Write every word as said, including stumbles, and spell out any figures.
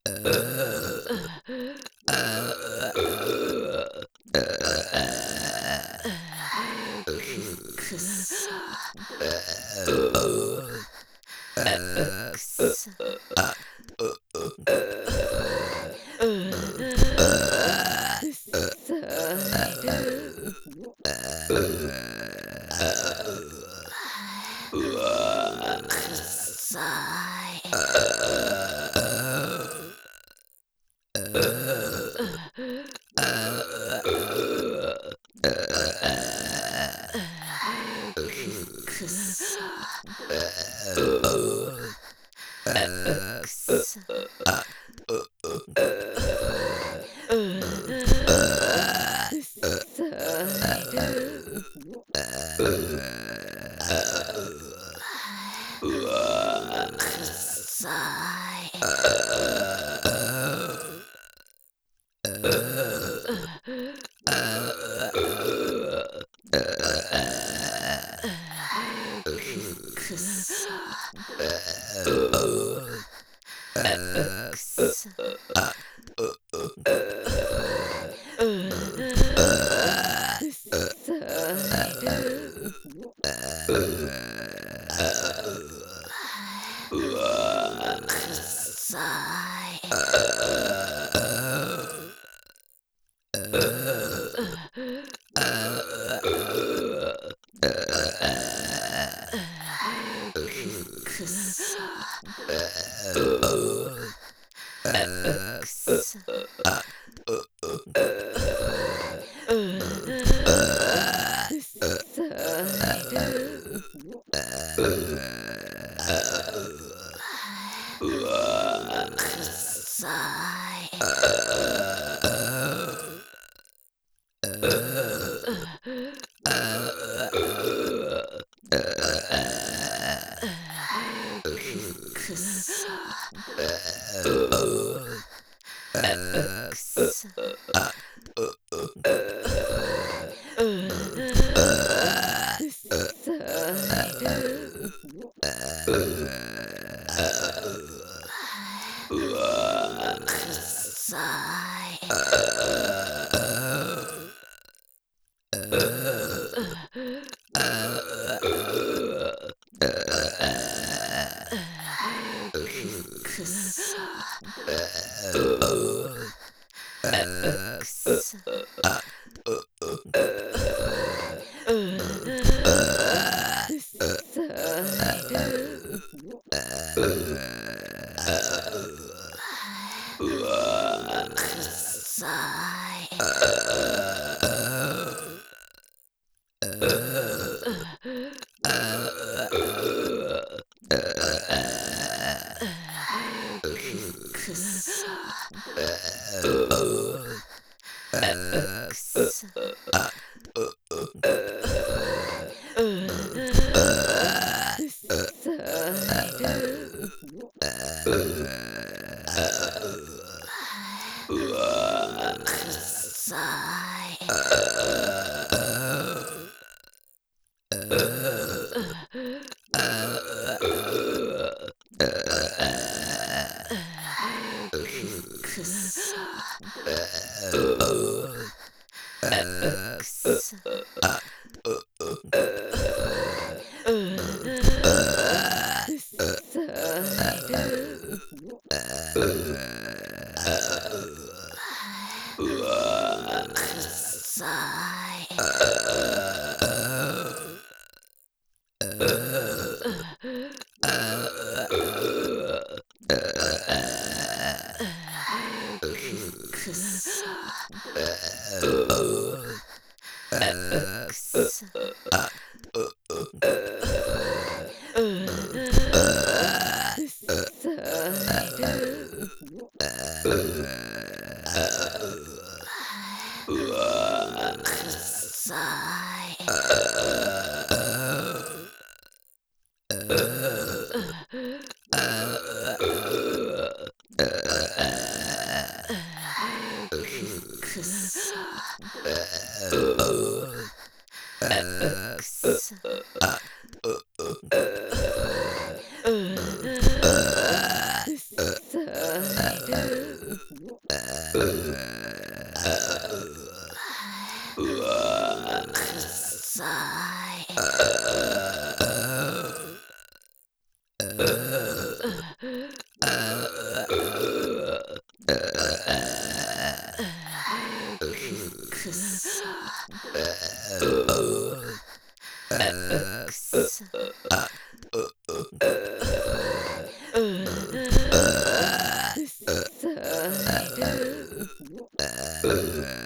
くっそ。くっそ。くっさい。くっさい。くっそ。くっそ。くっさい。くっそ。くっそ。くっさい。くっさい。くっそ。くっそ。くっさい。くっさい。くっそ。くっそ。くっさい。くっさい。くっそ。くっそ。くっさい。くっさい。くっそ。くっそ。くっさい。くっさい。くっそ。くっそ。くっさい。くっさい。くっそ。くっそ。くっさい。くっさい。くっそ。くっそ。くっさくさい。くさ。くさ。くさい。